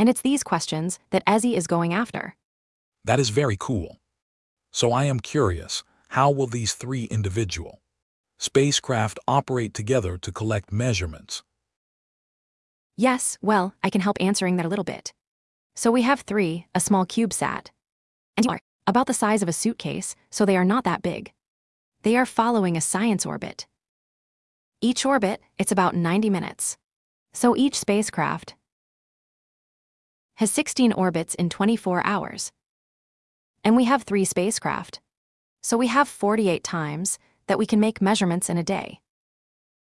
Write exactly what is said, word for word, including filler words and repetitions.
And it's these questions that Ezzy is going after. That is very cool. So I am curious, how will these three individual spacecraft operate together to collect measurements? Yes, well, I can help answering that a little bit. So we have three, a small CubeSat. And you are about the size of a suitcase, so they are not that big. They are following a science orbit. Each orbit, it's about ninety minutes. So each spacecraft has sixteen orbits in twenty-four hours. And we have three spacecraft. So we have forty-eight times that we can make measurements in a day.